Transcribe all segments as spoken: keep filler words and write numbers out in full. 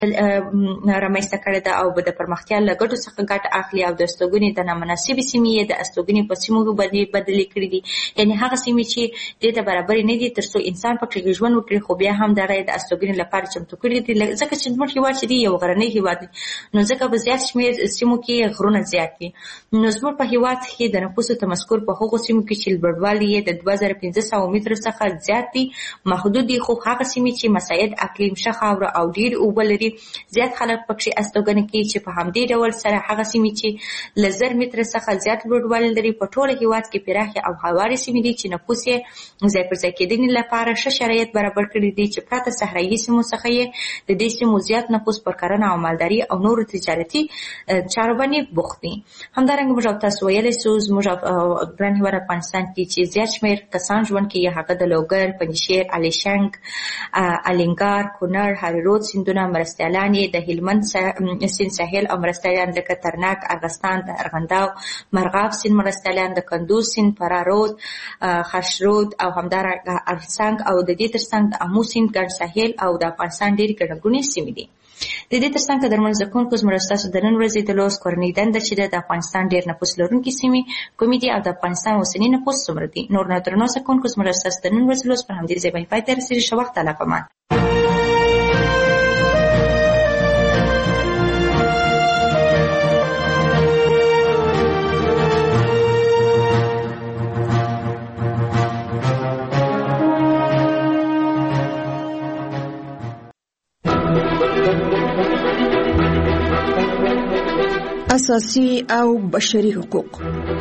رامنځته کړې ده او د پرمختیا له ګټو څخه ګټه اخلي او د استوګنې د نامناسبې سیمې د استوګنې په سیمو باندې بدلې کړې دي. یعنې هغه سیمې چې دې ته برابرې نه دي تر څو انسان پکې ژوند وکړي، خو بیا هم دغه د استوګنې لپاره چمتو کړي دي. ځکه چې زموږ هېواد چې دی یو غرنی هېواد دی، نو ځکه په زیات شمېر سیمو کې غرونه زیات دي. نو زموږ په هېواد کې د نفوسو تمسکر په هغو سیمو کې چې لوړوالی یې د دوه زره پنځه سوه مترو څخه زیات دي محدود دي. خو هغه سیمې چې مساعد اقلیم، ښه خاوره او ډېر اوبه لري، زیات خلک پکې استوګنه کوي. چې په همدې ډول سره هغه سیمې چې له زر متره څخه زیات لوړوالی لري په ټوله هېواد کې پراخې او هوارې سیمې دي چې نفوس یې ځای پر ځای کېدنې لپاره ښه شرایط برابر کړي دي، چې پرته صحرایي سیمو څخه یې د دې سیمو زیات نفوس پر کرنه او مالداري او نورو تجارتي چارو باندې بوخت دي. همدارنګه موږ تاسو ویلی سو زموږ ګران هېواد افغانستان کې چې زیات شمېر کسان ژوند کوي، هغه د لوګر، پنجشیر، الیشنګ، الینګار، کونړ، هریرود سیندونه مرستیالان یې د هلمند سیند ساحل او مرستیالان لکه ترنک، ارغستان، د ارغنداو، مرغاب سیند مرستیالان، د کندوز سیند، فرارود، خشرود او همدارنګه ارڅنګ او د دې ترڅنګ د امو سیند ګڼ ساحل او د افغانستان ډېرې ګڼهګونې سیمې دي. د دې ترڅنګ که درمل زده کوونکو زموږ ستاسو د نن ورځې د لوست کورنۍ دنده چې ده د افغانستان ډېر نفوس لرونکي سیمې کومې دي او د افغانستان اوسني نفوس څومره دي. نور نو درنو زده کوونکو زموږ ستاسو د نن ورځې لوست پر همدې ځای باندې پای ته رسېږي. ښه وخت الله پامان. اساسي او بشري حقوق.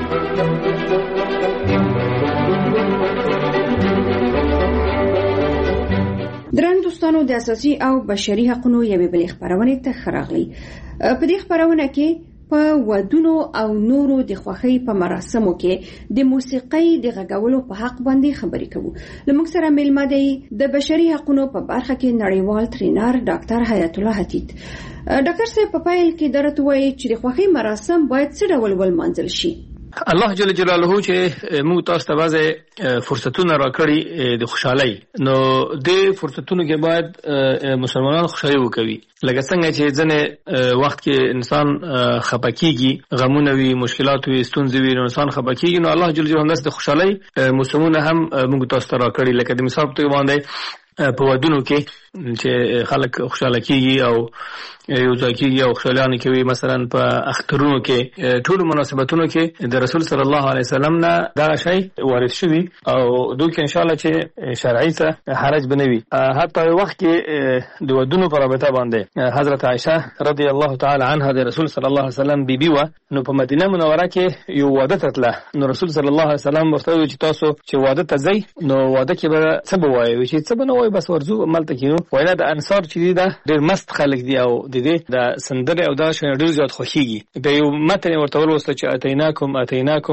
درنو دوستانو، د اساسي او بشري حقوقو یوې بلې خبرونه ته ښه راغلئ. په دې خبرونه کې په ودونو او نورو د خوښۍ په مراسمو کې د موسیقۍ د غږولو په حق باندې خبرې کوو. لمونږ سره میلمه دی د بشري حقوقو په برخه کې نړیوال ترینر ډاکټر حیات الله حتیت. ډاکټر صاحب په پیل کې درته وایي چې د خوښۍ مراسم باید څه ډول ولمانځل شي؟ الله جل جلاله چې موږ تاسو ته بعضې فرصتونه راکړي د خوشحالۍ، نو د فرصتونو کې باید مسلمانان خوشحالي وکوي. لکه څنګه چې ځنې وخت کې انسان خفه کېږي، غمونه وي، مشکلات وي، ستونزې وي، نو انسان خفه کېږي، نو الله جل جلاله همداسې د خوشحالۍ موسمونه هم موږ تاسو ته راکړي. لکه د مثال په توګه باندې په ودونو کې چې خلک خوشاله کېږي او یو ځای کېږي او خوشحالانې کوي. مثلا په اخترونو کې، ټولو مناسبتونو کې د رسول صلی الله علیه وسلم نه دغه شی وارد شوي او دوی کې انشاءالله چې شرعي څه حرج به نه وي. حتی وخت کې د ودونو په رابطه باندې حضرت عایشه رضی الله تعالی عنها د رسول صلی الله علیه وسلم بیبي وه، نو په مدینه منوره کې یو واده ته تله، نو رسول صلی الله علیه وسلم ورته وویل چې تاسو چې واده ته ځئ نو واده کې به څه به وایئ؟ چې څه به نه وایو، بس ورځو ملته کېنو. وینا د انصار چې دي دا ډېر مست خلک دي او د دې د سندرې او دا شیان ډېر زیات خوښېږي. بیا یو متن یې ورته ولوسته چې اتیناکم اتیناکم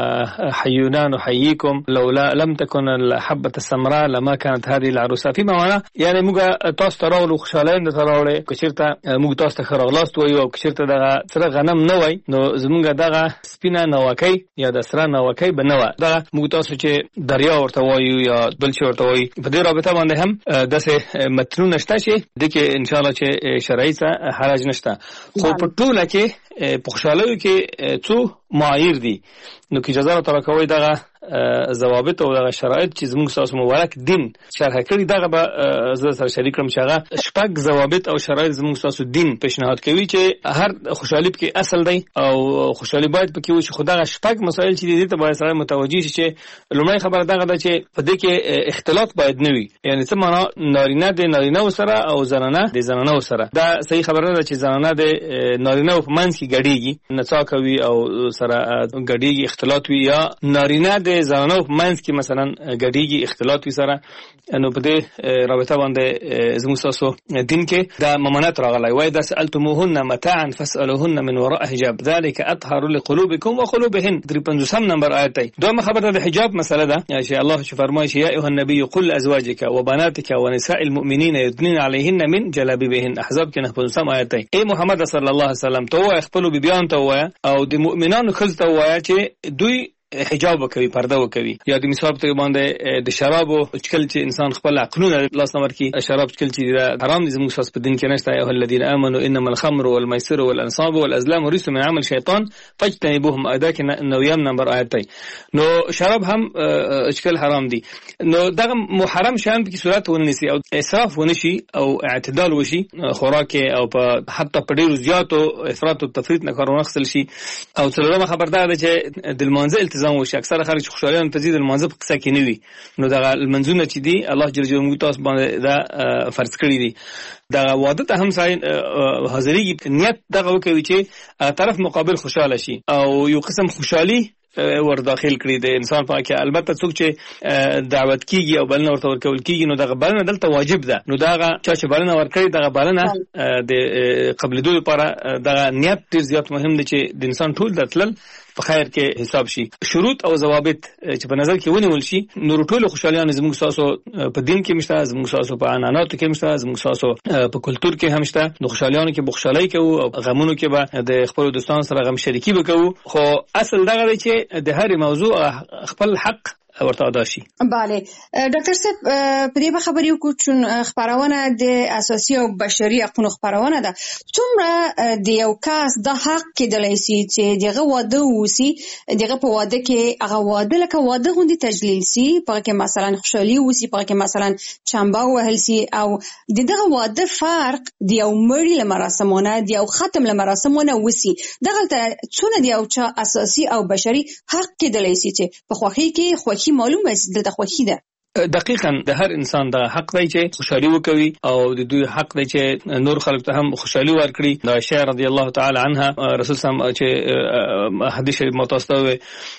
فحیونا نحییکم لولا لم تکن الحبة السمراء لما كانت هذه العروسه. فی معنا یعنی موږ تاسو ته راغلو، خوشحالۍ درته راوړې. که چېرته موږ تاسو ته ښه راغلاست وایو او که چېرته دغه سره غنم نه وای نو زموږ دغه سپینه ناوکۍ یا د سره ناوکۍ به نه وه. دغه موږ تاسو چې دریا ورته وایو یا بلچې ورته وایو، په دې رابطه باندې هم داسې متنونه شته چې د کې انشاءالله چې شرعي څه حرج نشته. خو په ټوله کې په خوشحالیو کې څو معایر دي، نو که اجازه راته راکوئ دغه ضوابط او دغه شرایط چې زموږ ستاسو مبارک دین شرح کړي دغه به زه سره شریک کړم چې هغه شپږ ضوابط او شرایط زموږ ستاسو دین پیشنهاد کوي چې هر خوشحالي پکې اصل دی او خوشحالي باید پکې وشي. خو دغه شپږ مسایل چې دي ته باید سره متوجه شي چې لومړی خبره دغه ده چې په دې کې اختلاط باید نه وي. یعنی څه معنا نارینه د نارینه سره او زنانه د زنانه سره. دا صحیح خبره ده چې زنانه د نارینه په منځ کې ګډیږي، نڅا کوي او سره ګډیږي، اختلاط وي، یا نارینه د زنانه په منځ کې مثلا ګډیږي اختلاط وي سره. نو په دې رابطه باندې زموږ تاسو دین کې دا ممانعت راغلی وای دا سألتموهن متاعا فاسألوهن من وراء حجاب ذلك اطهر لقلوبكم وقلوبهن. درې پنځوسم نمبر آیت دی. دویمه خبره د حجاب مسله ده چې الله چې فرمایي چې یا ایها النبي قل لازواجك وبناتك ونساء المؤمنین يدنين عليهن من جلابيبهن. احزاب کې نه پنځوسم آیت دی. ای محمد صلی الله علیه وسلم ته وای خپل بیبیان ته وای او د مؤمنانو خزته وای چې دوی حجاب وکوي پرده وکوي یا د مثال په باندې د شرابو چکل چې انسان خپل عقلونه لاس نمبر کې شراب چکل چې حرام دي زموږ اساس په دین کې نشته. ایه الذين امنوا انما الخمر والميسر والانصاب والازلام رجس من عمل شیطان فاجتنبوهم ادا کې نویم نمبر آیت دی. نو شراب هم چکل حرام دي. نو دغه محرم شان په صورت ونیسي او اسراف ونشي او اعتدال وشي خوراک او په حتی په ډیرو زیاتو افراط او تفریط نه کارونه خپل شي. او څلورمه خبردار ده چې د المنزل التزام وشي. اکثره خلک خوشالیان تزيد المنزل په قصه کې نه وي. نو دغه المنزونه چې دي الله جل جلاله تاسو باندې دا فرض کړی دي. دا واده ته هم ساين حاضرۍ نیت دغه کوي چې طرف مقابل خوشاله شي او یو قسم خوشحالي ور داخل کړی د انسان په کې. البته څوک چې دعوت کیږي او بلنه ورته ورکول کیږي نو دغه بلنه دلته واجب ده. نو دغه چا چې بلنه ورکړي دغه بلنه د قبلېدو لپاره دغه نیت ډیر زیات مهم دی چې د انسان ټول دتل په خیر کې حساب شي. شروط او ضوابط چې په نظر کې ونیول شي نو ټول خوشالیان زموږ ساسو په دین کې مشته، زموږ ساسو په عنعناتو کې مشته، زموږ ساسو په کلچر کې هم شته. نو خوشالیانو کې بخښالۍ کوو او غمونو کې به د خپل دوستانو سره غم شریکي وکړو. خو اصل دغه دی چې د هر موضوع خپل حق ورته ادا شي. بله ډاکټر صاحب په دې خبرې وکړو چې خبرونه د اساسي او بشري حقوقو خبرونه ده. څومره د یو کس د حق کېدلی شي چې دغه واده وسی، دغه په واده کې هغه واده لکه واده غوندي تجلیل سي، په کې مثلا خوشحالي وسی، په کې مثلا چمبا وهل سي، او دغه واده فرق د یو مړي لمراسمونه د یو ختم لمراسمونه وسی. دغه څونه د یو چا اساسي او بشري حق کېدلی شي چې په خوخي کې خوخي معلومه است د خوښي ده. دقیقاً د هر انسان د حق دی چې خوشحالي وکوي او د دوی حق دی چې نور خلک ته هم خوشحالي ورکړي. د عائشہ رضی الله تعالی عنها رسول صلی الله چې حدیث شریف متوسطه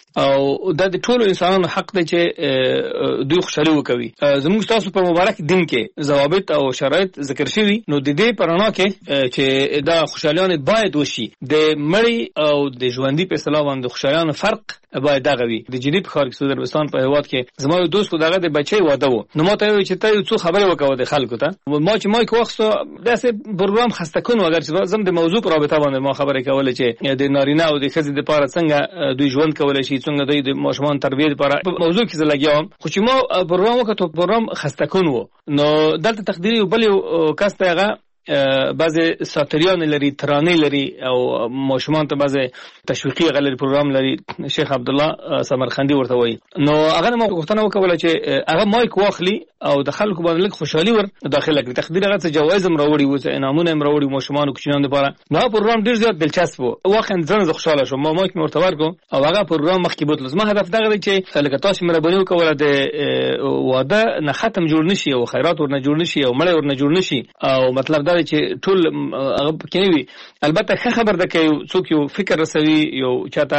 او د ټولو انسانانو حق دی چې دوی خوشحالي وکوي. زموږ تاسو په مبارک دین کې ضوابط او شرایط ذکر شوي. نو د دې پرانا کې چې دا خوشحالیان باید وشي د مړی او د ژوندۍ په اصطلاح باندې خوشحالیان فرق باید دغه وي. د جدي په خار کې سعودي عربستان په هواد کې زما یو دوست کو دغه د بچي واده وو. نو ما ته وی چې ته څو خبره وکاو د خلکو ته. ما چې ما کو وخت داسې پروګرام خسته کون اگر چې زم د موضوع پر رابطه باندې ما خبره کوله چې د نارینه او د ښځې د لپاره څنګه دوی ژوند کولای شي، څنګه دوی د ماشومان تربیه لپاره موضوع کې زلګیام. خو چې ما پروګرام وکړو پروګرام خسته کون وو. نو دلته تقدیری بل کس ته هغه بعضی ساتریان لري، ترانه لري او ماشومان ته بعضی تشویقي غلري پروګرام لري. شیخ عبد الله سمرخندي ورته وایي. نو هغه ما غوښتنه وکوله چې هغه مایک واخلي او د خلکو باندې لږ خوشحالي ور داخله کړي. تقدیر هغه څه جوایز هم راوړي وو، انعامونه هم راوړي ماشومان او کوچنیانو لپاره. نو پروګرام ډیر زیات دلچسپ وو. واقعا زه خوشاله شوم. ما مایک مرته ورکو او هغه پروګرام مخکې بوتل. زما هدف دغه دی چې لکه تاسو مې ربونی وکوله د واده نه ختم جوړ نشي او خیرات ورنه جوړ نشي او مړی ورنه جوړ نشي. او مطلب دا دی چې ټول هغه کوي. البته ښه خبر ده چې څوک یو فکر رسوي، یو چاته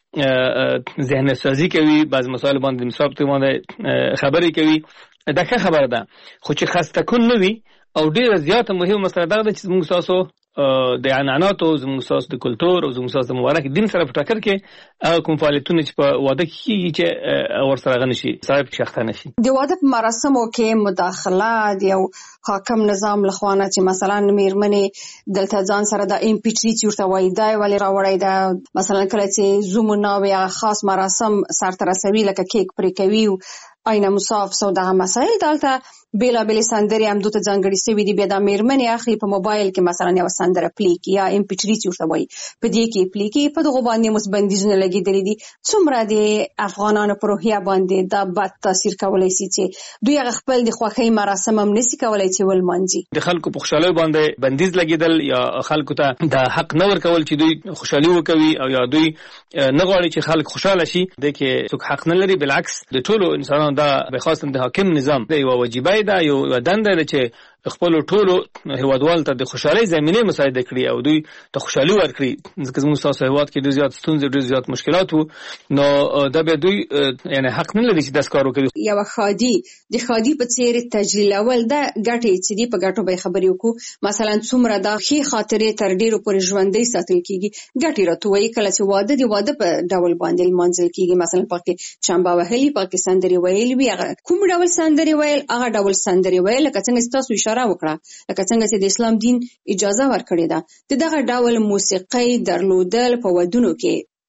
ذهن سازي کوي، بعض مسائل باندې مثال ته باندې خبرې کوي، دا ښه خبره ده. خو چې خسته کون نه وي او ډیره زیاته مهمه مسله ده چې موږ تاسو د عنعنات او زموږ ساس د کلچر او زموږ ساس د مبارک دین سره په ټکر کې هغه کوم فعالیتونه چې په واده کې چې ور سره غنشي صاحب شخصه نشي. د واده په مراسمو کې مداخله د یو حاکم نظام لخوانه چې مثلا میرمنې دلته ځان سره د ام پی تری ورته وایي دا ولې راوړی دا مثلا کله چې زومونه او خاص مراسم سرته رسوي لکه کیک پرې کوي آینه مصاف سو دغه مسائل دلته بیلا بیل سندري هم دوته ځانګړي سوي دي. بیا د میرمنې اخلي په موبایل کې مثلا یو سندره پلی کی یا ام پی تری ورته وایي په دې کې پلی کی په دغه باندې مسبندیزونه لګیدلې دي. څومره د افغانانو په روحیه باندې دا بد تاثیر کولای شي چې دوی خپل د خوښۍ مراسم هم نشي کولای چې ولمانځي. د خلکو په خوشاله باندې بندیز لګیدل یا خلکو ته د حق نه ورکول چې دوی خوشحالي وکوي او یا دوی نه غواړي چې خلک خوشاله شي. د کې څوک حق نه لري، بالعکس د ټولو انسانانو دا به خاصه د حاکم نظام دی یو واجبای دا یو دنده ده چې خپل ټولو هیوادوالو ته د خوشحالۍ زمینه مساعده کړي او دوی ته خوشحالي ورکړي. ځکه زموږ تاسو هیواد کې ډېر زیات ستونزې ډېر زیات مشکلات وو. نو دا به دوی یعنی حق نه لري چې داس کار وکړي. یو خادي د خادي په څیر تجلیلول دا ګټې چې دی په ګټو به خبرې وکړو. مثلا څومره دا ښې خاطرې تر ډیرو پورې ژوندۍ ساتل کیږي. ګټې راته وایي کله چې واده دی واده په ډول باندې لمانځل کیږي. مثلا پکې چمبا وهلي، پکې سندري ویل وي، هغه کوم ډول سندري ویل هغه ډول سندري ویل لکه څنګه تاسو اشاره وکړه لکه څنګه چې د اسلام دین اجازه ورکړې ده. دغه ډول موسیقي درلودل په ودونو کې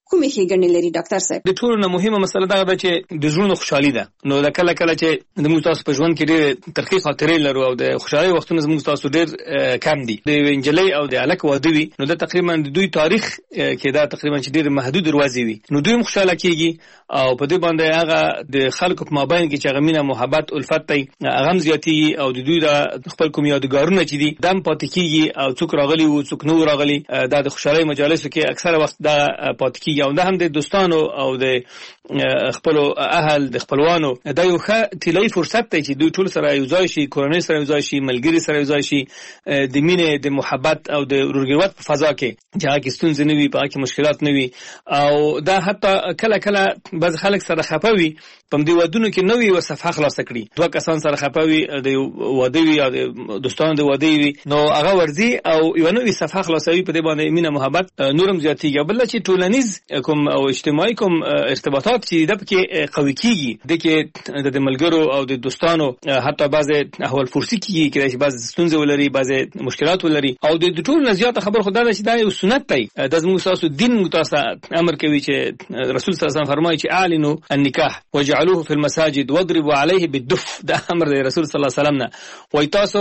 کومې ښېګڼې لري ډاکټر صاحب؟ د ټولو نه مهمه مسله دا ده چې د زړونو خوشحالي ده. نو د کله کله چې د موږ تاسو په ژوند کې ډېر ترخې خاطرې لرو او د خوشحالۍ وختونه زموږ تاسو ډېر کم دي. د یوې نجلۍ او د هلک واده وي نو دا تقریبا د دوی تاریخ کې دا تقریبا چې ډېر محدود دروازې وي نو دوی هم خوشحاله کېږي او په دې باندې هغه د خلکو په مابین کې چې هغه مینه محبت الفت دی هغه هم زیاتېږي او د دوی د خپل کوم یادګارونه چې دي دا هم پاتې کېږي او څوک راغلي وو څوک نه راغلي دا د خوشحالۍ مجالسو کې اکثره وخت دا پاتې کېږي او دا هم د دوستانو او د خپلو اهل د خپلوانو دا یو ښه طلایي فرصت دی چې دوی ټول سره یو ځای شي، کورنۍ سره یو ځای شي، ملګري سره یو ځای شي، د مینې د محبت او د ورورګلوت په فضا کې چې هغه کې ستونزې نه وي، په هغه کې مشکلات نه وي. او دا حتی کله کله بعض خلک سره خفه وي په دې ودونو کې نوې یو صفحه خلاصه کړي، دوه کسان سره خفه وي د واده وي او د دوستانو د واده وي نو هغه ورځي او یو نوې صفحه خلاصوي په دې باندې مینه محبت نورم زیاتېږي. بل چې ټولنیز کوم او اجتماعي کوم ارتباطات چې د پکې قوي کېږي د کې د ملګرو او د دوستانو حتی بعض احوال فرسي کېږي کې چې بعض ستونزې ولري بعض مشکلات ولري او د ټول نه زیاته خبر خدای دا چې دا یو سنت دی د زموږ تاسو دین متاسا امر کوي چې رسول صلی الله علیه وسلم فرمایي چې اعلنوا النکاح وجعلوه في المساجد واضربوا عليه بالدف. دا امر دی رسول صلی الله علیه وسلم نه وای تاسو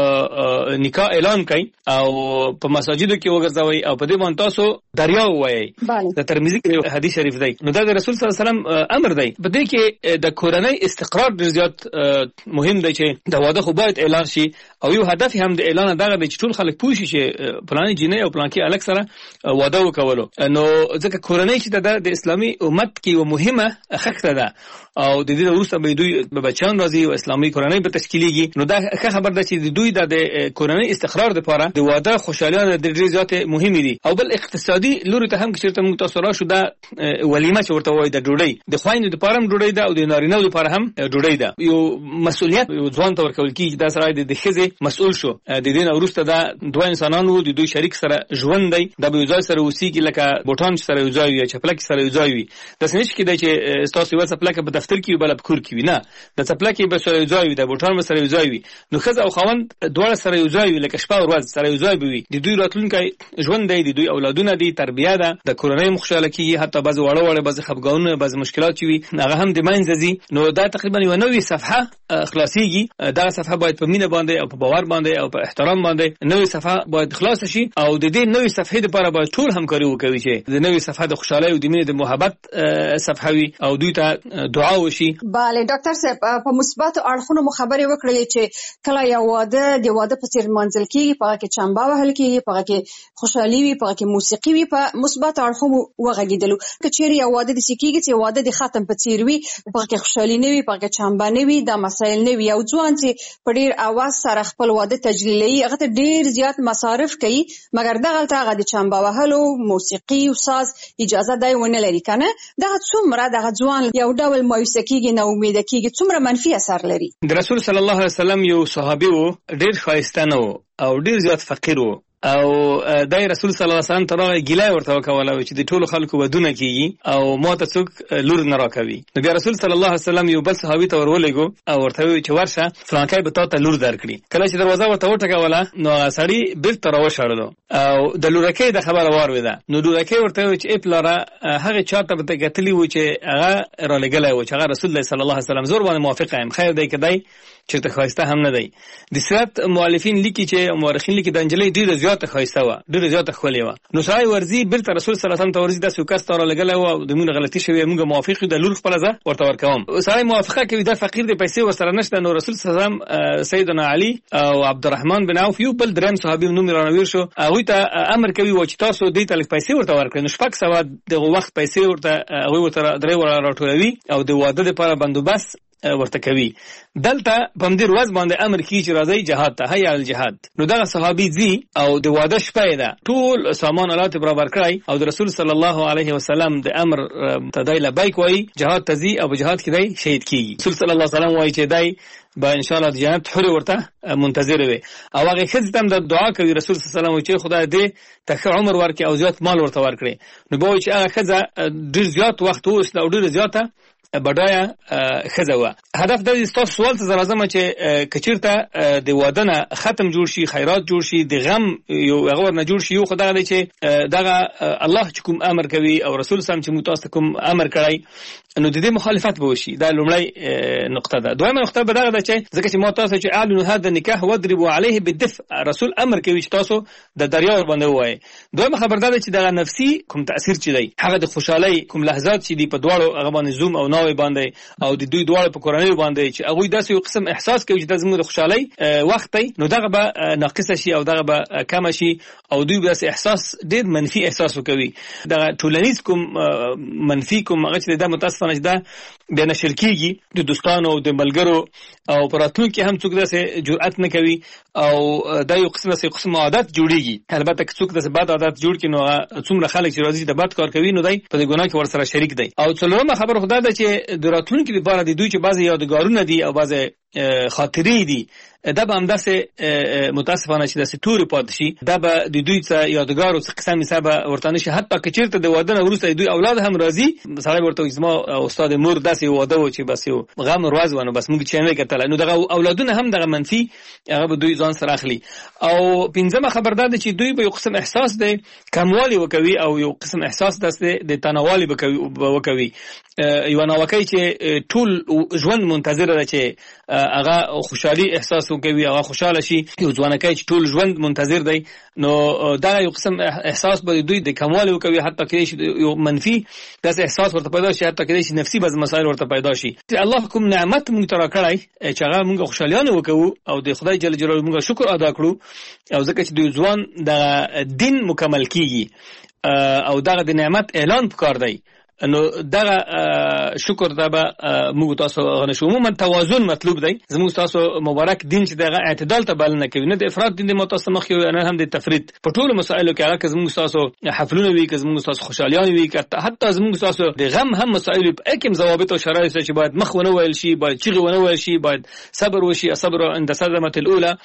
نکاح اعلان کړئ او په مساجدو کې وګرځوي او په دې باندې تاسو دریا وایي. د ترمذی کې حدیث شریف دی نو دا د رسول صلی الله علیه وسلم امر دی. په دې کې د کورنۍ استقرار ډیر زیات مهم دی چې د واده خو باید اعلان شي او یو هدف هم د اعلان دغه دی چې ټول خلک پوه شي چې پلانې جنې او پلان کې الګ سره واده وکولو. نو ځکه کورنۍ چې د اسلامي امت کې یو مهمه خښته ده او د دې وروسته به دوی به بچان راځي او اسلامي کورنۍ به تشکیلېږي نو دا ښه خبر ده چې د دوی د کورنۍ استقرار لپاره د واده خوشالیانه د ډېر زیات مهمه دي. او بل اقتصادي لوري ته هم چې چیرته موږ تاسو راشو دا ولیمه چې ورته وایي د ډوډۍ د خویندو لپاره هم ډوډۍ ده او د نارینه‌و لپاره هم ډوډۍ ده. یو مسؤلیت یو ځوان ته ورکول کېږي دا سره د ښځې مسؤل شو د دې نه وروسته دا دوه انسانانو د دوی شریک سره ژوند دی دا به یو ځای سره اوسېږي لکه بوټان سره یو ځای وي چپلک سره یو ځای وي. داسې نه کېدای چې ستاسو یو چپلک په دفتر کې بل په کور کې وي نه د چپلک به سره یو ځای وي د بوټان سره یو ځای وي نو ښځه او خاوند دواړه سره یو ځای وي لکه شپه او ورځ سره یو ځای وي. د دوی راتلونکی ژوند دی د دوی اولادونه دي تربیه ده د کورنۍ مخشاله کېږي حتی بعض وړه وړه بعض خفګانونه بعض مشکلات وي هغه هم د منځه ځي نو دا تقریبا یو نوې صفحه خلاصيږي. دا صفحه باید په مینه باندې او په باور باندې او په احترام باندې نوې صفحه باید خلاص شي او د دې نوې صفحې لپاره باید ټول همکاري وکړي چې د نوې صفحه د خوشحالۍ او د مینې د محبت صفحه وي او دوی ته دعا وشي. bale ډاکټر صاحب په مثبت اړخونو مو خبرې وکړې چې کله یو واده د واده په څیر منځل کېږي په کې چمبا وهل کېږي په کې خوشحالي وي په کې موسیقي وي په مثبت اړخونو وغږیدلو که چیرې یو واده د سکیږي چې واده د ختم په څیر وي په کې خوشحالي نه وي په کې چمبا نه وي دا مسایل نه وي او ځوان چې په ډیر اواز سره خپل واده تجلیلي هغه ته ډیر زیات مصارف کوي مګر دغه ته هغه د چمبا وهلو موسیقي او ساز اجازه دی ونه لري کنه دغه څومره دغه ځوان یو ډول مایوسه کېږي نه امید کېږي څومره منفي اثر لري. د رسول صلی الله علیه وسلم یو صحابي وو ډیر ښایسته نه وو او ډیر زیات فقیر وو او دای رسول صلی الله علیه وسلم ترغه ګیلای ورته وکوله چې د ټولو خلکو ودونه کیږي او ماته څوک لور نه راکوي. نو بیا رسول صلی الله علیه وسلم یو بل صحابي ته ورولېګو او ورته وی چې ورشه فلانکای به تاسو لور درکړي. کله چې دروازه ورته وټکوله نو سړی بیرته راوشړلو او د لورکې د خبره وارویده نو لورکې ورته وی چې اپلاره هغه چاته به کتلی و چې هغه را لګلای و چې هغه رسول الله صلی الله علیه وسلم زور باندې موافقه ام خیر دی کدی چې ته خواسته هم نه دی. د سیرت مؤلفین لیکي چې مورخین لیکي د انجلۍ ډیره زیاته خواسته و ډیره زیاته خولې و نو سړی ورزي بیرته رسول صلی الله علیه وسلم ته ورزي د سوکاست را لګلای و د موږ غلطي شوی موږ موافق د لور خپل ځه ورته ورکوم. سړی موافقه کوي د فقیر د پیسې ورسره نشته نو رسول صلی الله علیه وسلم سیدنا علی او عبدالرحمن بن عوف یو بل دریم صحابي نوم رانویر شو هغه ته امر کوي و چې تاسو دې تل پیسې ورته ورکړئ نو شپږ سو د وخت پیسې ورته هغه ورته درې ور راټولوي او د واده لپاره بندوبست ورته کوي. دلته په دې ورځ باندې امر کیږي چې راځي جهاد ته هيا الجهاد نو دغه صحابي زی او د واده شپه ده ټول سامان آلات برابر کړی او د رسول صلی الله علیه وسلم د امر تدای لبیک وای جهاد تزي او جهاد کې دی شهید کیږي. رسول صلی الله علیه وسلم وای چې دی با ان شاء الله د جنت حور ورته منتظر وي او هغه خدای تم د دعا کوي رسول صلی الله علیه وسلم چې خدای دې ته عمر ورکړي او زیات مال ورته ورکړي نو به چې هغه خدای ډیر زیات وخت اوس او ډیر زیاته بډایه ښځه وه. هدف د دې ستاسو سوال ته راځم چې کچیرته د واده نه ختم جوړ شي، خیرات جوړ شي، د غم یو هغه ورنه جوړ شي، یو خو دغه دی چې دغه الله چې کوم امر کوي او رسول سم چې موږ تاسو کوم امر کړی نو د دې مخالفت به وشي. دا لومړی نقطه ده. دویمه نقطه به دغه ده چې ځکه چې ما تاسو چې اعلنوا هذا النکاح واضربوا عليه بالدفء، رسول امر کوي چې تاسو د دریا باندې وایي. دویمه خبر ده چې دغه نفسي کوم تاثیر چې دی هغه د خوشحالي کوم لحظات چې دی په دواړو هغه باندې زوم او ناوي باندې او د دوی دواړو په کورنۍ باندې چې هغه داسې یو قسم احساس کوي چې د زموږ د خوشحالي وخت دی، نو دغه به ناقص شي او دغه به کم شي او دوی به احساس ډېر منفي احساس وکوي. دغه ټولنیز کوم منفي کوم هغه چې د متاسفانه ده بیا نشر کېږي د دوستانو او د ملګرو او په راتلونکي هم څوک داسې جرأت نه کوي او دا یو قسم داسې قسم عادت جوړېږي. البته که څوک داسې بد عادت جوړ کړي نو څومره خلک چې راځي د بد کار کوي نو دی په دې ګناه کې ورسره شریک دی. او څلورمه خبره خو دا ده چې د راتلونکي لپاره د دوی چې بعضې یادګارونه دي او بعضې خاطرې دي دا به همداسې متاسفانه چې داسې تورې پاتې شي، دا به د دوی څه یادګار او څه قسم کیسه به ورته نه شي. حتی که چېرته د واده نه وروسته د دوی اولاد هم راځي، سړی ورته وایي زما استاد مور داسې واده و چې بس یو غم ورځ و نو بس موږ چې نه کتله، نو دغه اولادونه هم دغه منفي هغه به دوی ځان سره اخلي. او پنځمه خبر دا ده چې دوی به یو قسم احساس دی کموالي وکوي او یو قسم احساس داسې د تنوالي به وکوي. یو ناوکۍ چې ټول ژوند منتظره ده چې هغه خوشحالي احساس وکوي، هغه خوشاله شي. یو ځوانکی چې ټول ژوند منتظر دی نو دا یو قسم احساس به دوی د کموالي وکوي، حتی کېدای شي یو منفي داسې احساس ورته پیدا شي، حتی کېدای شي نفسي بعض مسایل ورته پیدا شي. الله کوم نعمت موږ ته راکړی چې هغه موږ خوشحالیانه وکوو او د خدای جل جلاله موږ شکر ادا کړو. او ځکه چې د ځوان د دین مکمل کیږي او دغه د نعمت اعلان پکار دی، نو دغه شکر دا به موږ تاسو غنښو. عموما توازن مطلوب دی. زموږ تاسو مبارک دین چې دغه اعتدال ته بلنه کوي، نه د افراط دین د متاسم مخ یو نه هم د تفرید په ټولو مسایلو کې. هغه که زموږ تاسو حفلونه وي، که زموږ تاسو خوشحالیان وي، که حتی زموږ تاسو د غم هم مسایل په اکم ضوابط او شرایط چې باید مخ ونه ویل شي، باید چیغه ونه ویل شي، باید صبر وشي، صبر عند صدمه الاولى.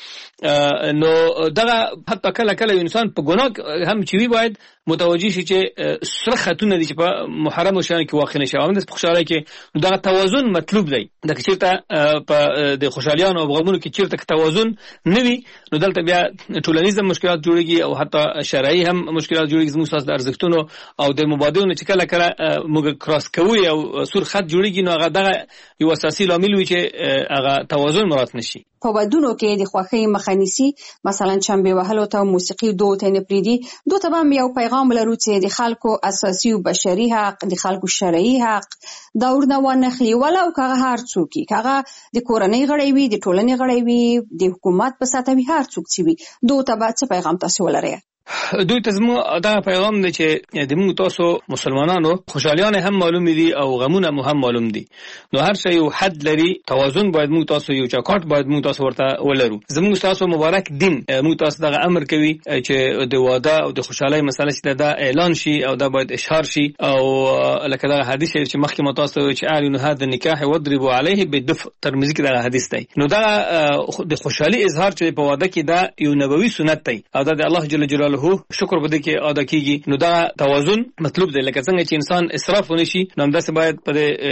نو دغه حتی کله کله انسان په ګناه هم چې وي باید متوجي شي چې سره خاتون دي چې په محرم او شان کې واقع نشي. او د خوشحالۍ کې دغه توازن مطلوب دی. د چیرته په د خوشحالیانو او غمونو کې چیرته توازن نه وي نو دلته بیا ټولنیز مشکلات جوړيږي او حتی شرعي هم مشکلات جوړيږي. زموږ اساس د ارزښتونو او د مبادلو چې کله کله موږ کراس کوي او سور خط جوړيږي نو هغه دغه یو اساسي لامل وي چې هغه توازن مراعات نشي. په ودونو کې د خوښۍ مخه نیسي، مثلا چنبې وهلو ته موسیقي دو ته نه پریدي. دو ته هم یو پیغام لرو چې د خلکو اساسي او بشري حق، د خلکو شرعي حق دا ورنه ونخلي، ولو که هر څوک هغه د کورنۍ غړی وي، د ټولنې غړی وي، د حکومت په سطح وي، هر څوک چې وي. دو ته به څه پیغام تاسو ولرئ؟ دوی ته زموږ دا پیغام دی چې د موږ تاسو مسلمانانو خوشحالیان هم معلوم دي او غمونه هم معلوم دي، نو هر شی یو حد لري. توازن باید موږ تاسو یو چاکاټ باید موږ تاسو ورته ولرو. زموږ تاسو مبارک دین موږ تاسو دغه امر کوي چې د واده او د خوشحالۍ مسله چې دا اعلان شي او دا باید اشهار شي. او لکه دا حدیث چې مخکې مو تاسو چې اعلنوا هذا النکاح واضربوا عليه بالدفء، ترمذی کې دا حدیث دی. نو دا د خوشحالۍ اظهار چې په واده کې دا یو نبوي سنت دی او دا د الله جل جلاله شکر بده کې ادا کیږي. نو دا توازن مطلوب دی. لکه څنګه چې انسان اسراف ونشي نو همداسې باید په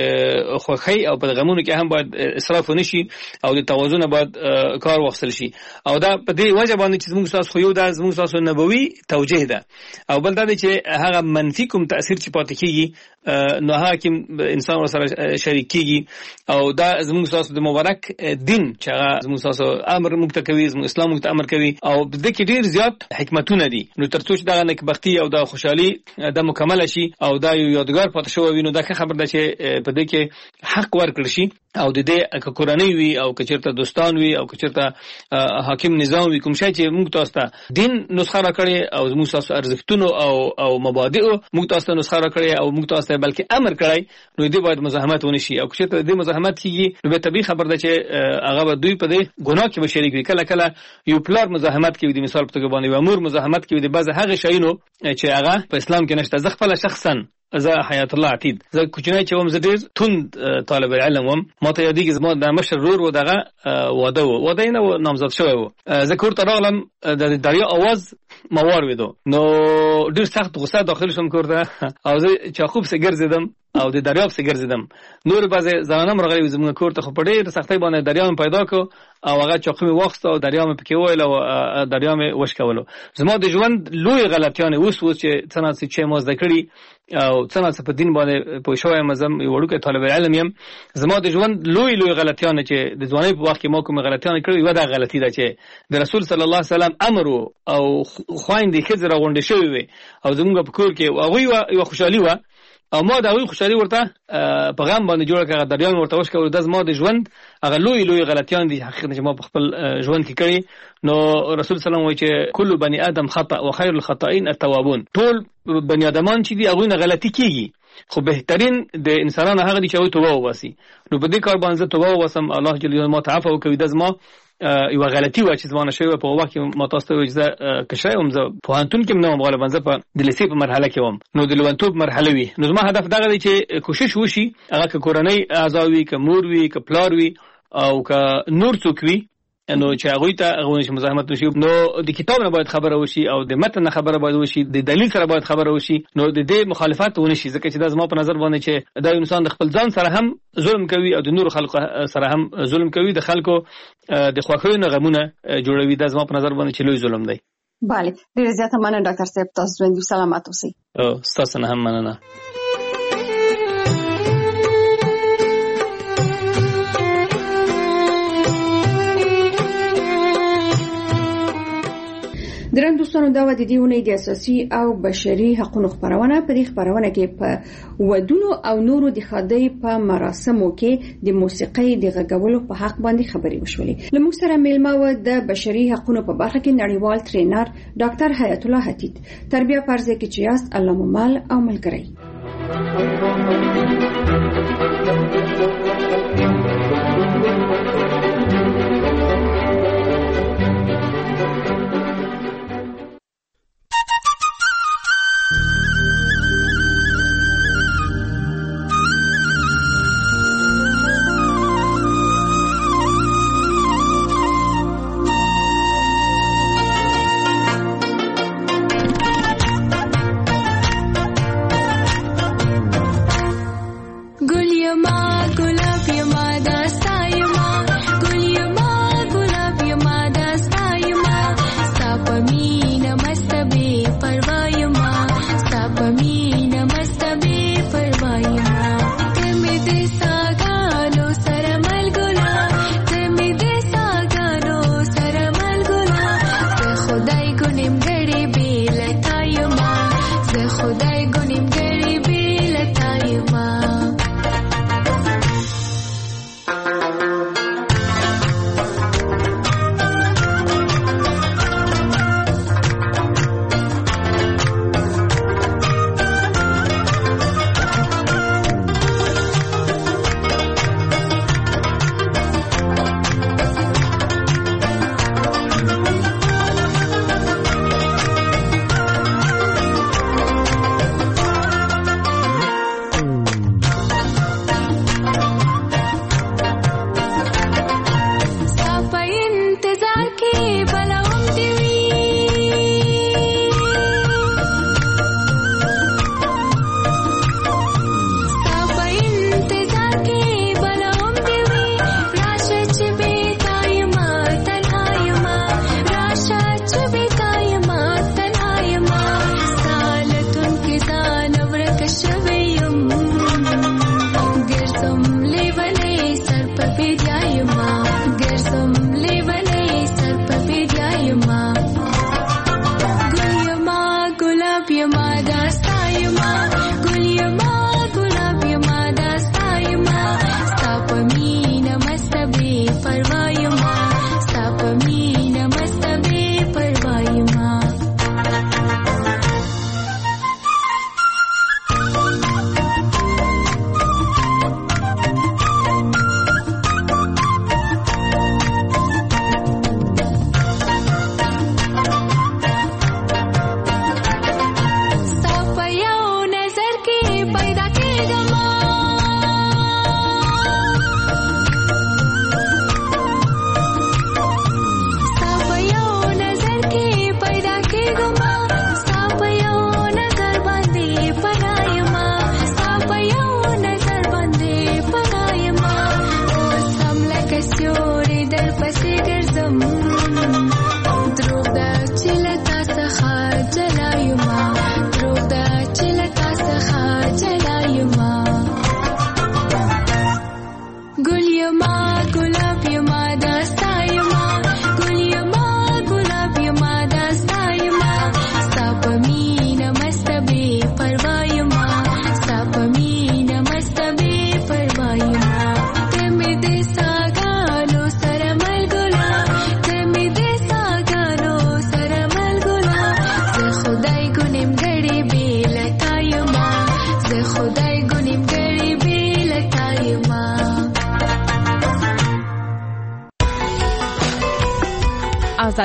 خوښۍ او په غمونو کې هم باید اسراف ونشي او د توازن باید کار واخیستل شي. او دا په دې وجه باندې چې زموږ تاسو خو یو دا زموږ تاسو نبوي توجیه ده او بل دا دی چې هغه منفي کوم تاثیر چې پاتې کیږي نو هغه کې انسان سره شریک کیږي. او دا زموږ تاسو د مبارک دین چې هغه زموږ تاسو امر موږ ته کوي، زموږ اسلام موږ ته امر کوي او د دې کې ډیر زیات حکمتونه دي. نو ترڅو چې دا نکبختي او دا خوشحالي د مکمل شي او دا یو یادګار پاتې شوی نو دا خبر ده چې په دې کې حق ورکړ شي او د دې کورنۍ وي او کچرته دوستان وي او کچرته حاکم نظام وي، کوم شي چې موږ تاسو ته دین نسخه راکړي او موږ تاسو ارزښتونو او او مبادئ موږ تاسو ته نسخه راکړي او موږ تاسو ته بلکې امر کړی نو دې باید مزاحمت ونشي. او کچرته دې مزاحمت کیږي نو به طبيعي خبر ده چې هغه به دوی په دې ګناه کې به شریک وي. کله کله یو پلار مزاحمت کوي، د مثال په توګه باندې امور مزاحمت کوي د بعض هغه شیونو چې هغه په اسلام کې نشته. زه خپل شخصا زه حیات الله عتید زه کوچنی چې وم زه ډېر توند طالب علم وم. ما ته یادېږي زما د مشر ورور و دغه واده و واده یې نه و نامزد شوی و. زه کور ته راغلم د دریا اواز ما واورېدو نو ډېر سخت غوسه داخل شوم کور ته او زه چاقو پسې ګرځېدم او د دریاب څخه ګرځیدم. نور بعضې ځوانان راغلي زموږ کور ته، خو په ډېر سختۍ باندې دریاب پیدا کړ او هغه چاقو مې واخیسته او دریاب مې پکې وویل او دریاب مې وشکولو. زما د ژوند لوی غلطیانې اوس اوس چې څه نه څه چې ما زده کړي او څه نه څه په دین باندې پوه شوی یم، زه یو وړوکی طالب علم یم. زما د ژوند لوی لوی غلطیانې چې د ځوانۍ په وخت کې ما کومې غلطیانې کړې، یوه دغه غلطي ده چې د رسول صلی الله علیه وسلم امر او خویندې ښځې راغونډې شوې وې او زموږ په کور کې هغوی یوه خوشحالي وه او ما د هغوی خوشحالي ورته په غم باندې جوړه کړه، هغه دریاب مې ورته وشکولو. دا زما د ژوند هغه لوی لوی غلطیان دي حقیقت چې ما په خپل ژوند کې کړي. نو رسول صلی الله علیه وسلم وایي چې کل بني آدم خطأ و خیر الخطائین التوابون. ټول بني آدمان چې دي هغوی نه غلطي کېږي، خو بهترین د انسانانو هغه دي چې هغوی توبه وباسي. نو په دې کار باندې زه توبه وباسم، الله جل جلاله ما ته عفو وکړي. دا زما یوه غلطي وه چې زما نه شوې وه. په وخت کې ما تاسو ته وویل چې زه کشری وم، زه پوهنتون کې هم نه وم، غالبا زه په د لیسې په مرحله کې وم، نو د لېونتوب مرحله وي. نو زما هدف دغه دی چې کوشش وشي، هغه که کورنۍ اعضا وي، که مور وي، که پلار وي او که نور څوک وي، نو چې هغوی ته هغوی چې مزاحمت وشي. نو د کتاب نه باید خبره وشي او د متن نه خبره باید وشي، د دلیل سره باید خبره وشي، نو د دې مخالفت ونه شي. ځکه چې دا زما په نظر باندې چې دا انسان د خپل ځان سره هم ظلم کوي او د نورو خلکو سره هم ظلم کوي، د خلکو د خوښیو نه غمونه جوړوي. دا زما په نظر باندې چې لوی ظلم دی. بله، ډېره زیاته مننه ډاکټر صاحب، تاسو ژوندي سلامت اوسئ. او ستاسو نه هم مننه. درنو دوستانو، دا و د دې اونۍ د اساسي او بشري حقوقو خبرونه. په دې خبرونه کې په ودونو او نورو د ښادۍ په مراسمو کې د موسیقۍ د غږولو په حق باندې خبرې وشولې. له موږ سره میلمه و د بشري حقوقو په برخه کې نړیوال ټرینر ډاکټر حیات الله حتیت. تربیه پرځای کې چې یاست، الله مو مل او ملګری.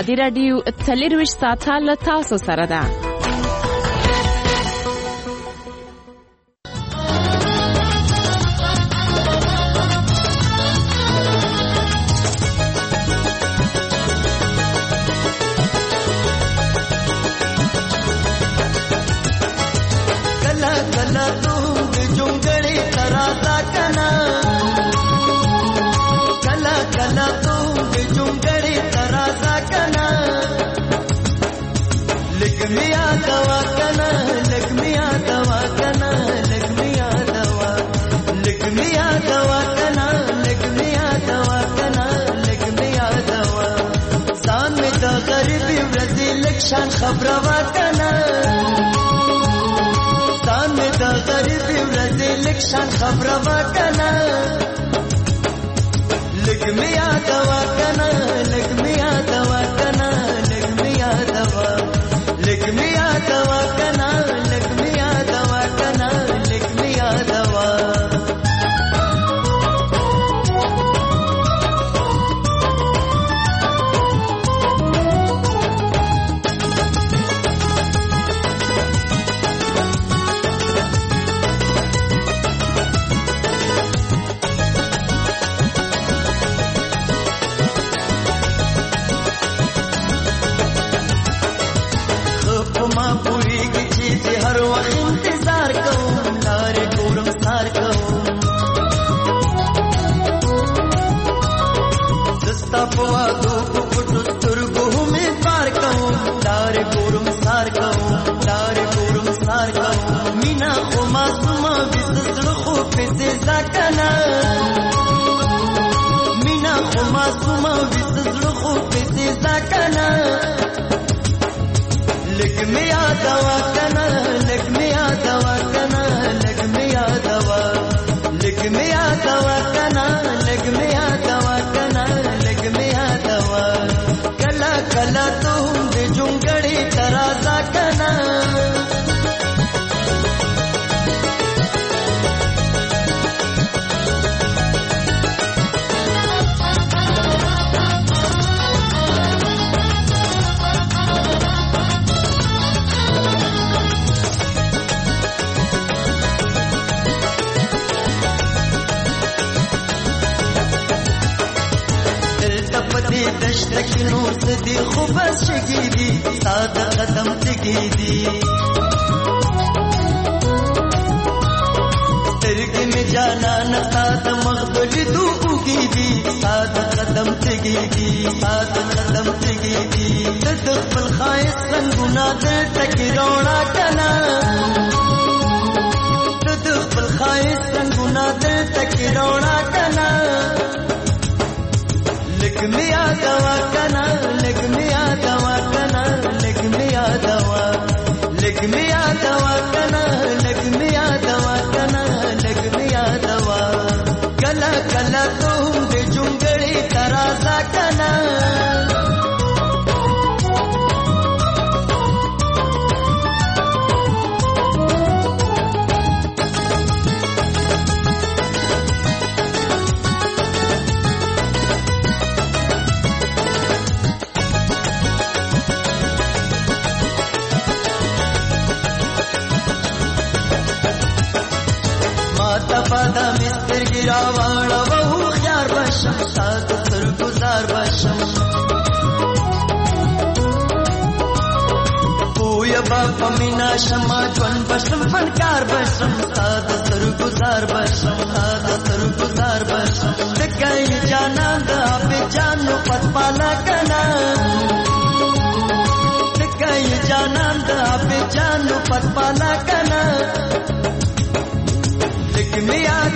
ازادي رادیو څلرویشت ساعته له تاسو سره ده. شان خبره وکنا ستان می د غریبی ورځې لک شان خبره وکنا لک می یاد وکنا لک می یاد وکنا لک می یاد وا لک می یاد وکنا لک می یاد وکنا لک می یاد وا Like me, I